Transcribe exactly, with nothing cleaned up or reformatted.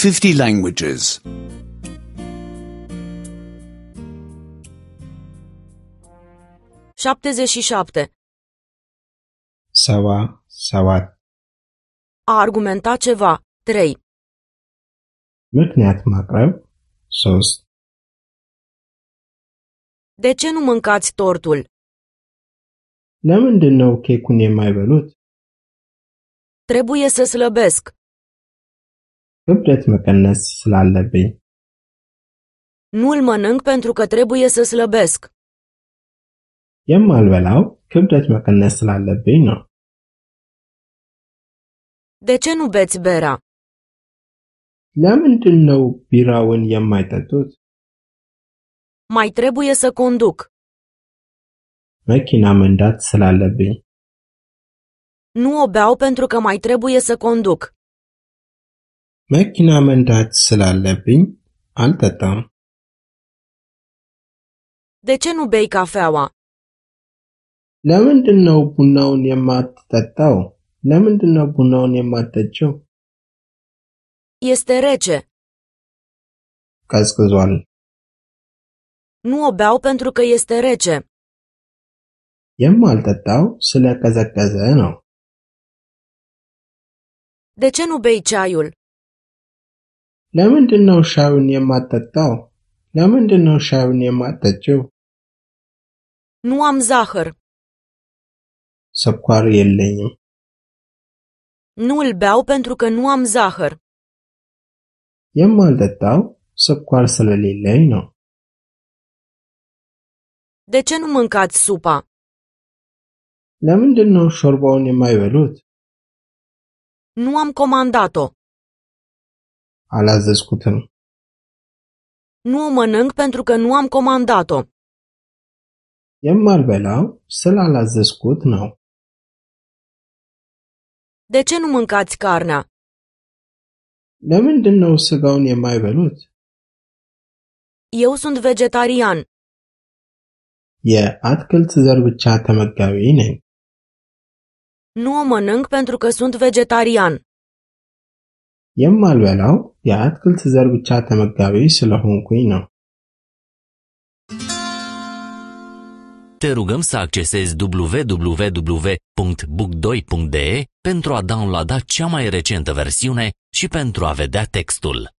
fifty languages. șaptezeci și șapte. ሰባ ሰባት A argumenta ceva. trei. ምክንያት ማቅረብ ሶስት De ce nu mâncați tortul? ለምንድን ነው ኬኩን የማይበሉት? Trebuie să slăbesc. ክብደት መቀነስ ስላለብኝ Nu-l mănânc pentru că trebuie să slăbesc. የማልበላው ክብደት መቀነስ ስላለብኝ ነው። De ce nu beți berea? ለምንድን ነው ቢራውን የማይጠጡት? Mai trebuie să conduc. መኪና መንዳት ስላለብኝ Nu o beau pentru că mai trebuie să conduc. መኪና መንዳት ስላለብኝ አልጠጣም። De ce nu bei cafeaua? ለምንድን ነው ቡናውን የማትጠጣው? ለምንድን ነው ቡናውን የማትጠጪው? Este rece. ቀዝቅዟል። Nu o beau pentru că este rece. የማልጠጣው ስለቀዘቀዘ ነው። De ce nu bei ceaiul? ለምንድን ነው ሻዩን የማትጠጣው? ለምንድን ነው ሻዩን የማትጠጪው? Nu am zahăr. ስኳር የለኝም። Nu îl beau pentru că nu am zahăr. የማልጠጣው ስኳር ስለሌለኝ ነው። De ce nu mâncați supa? ለምንድን ነው ሾርባውን የማይበሉት? Nu am comandat-o. አላዘዝኩትም። Nu o mănânc pentru că nu am comandat-o. የማልበላው ስላላዘዝኩት ነው። De ce nu mâncați carnea? ለምንድን ነው ስጋውን የማይበሉት? Eu sunt vegetarian. የአትክልት ዘር ብቻ ተመጋቢ ነኝ። Nu o mănânc pentru că sunt vegetarian. የማልበላው የአትክልት ዘር ብቻ ተመጋቢ ስለሆንኩኝ ነው። Te rugăm să accesezi w w w punct book doi punct d e pentru a downloada cea mai recentă versiune și pentru a vedea textul.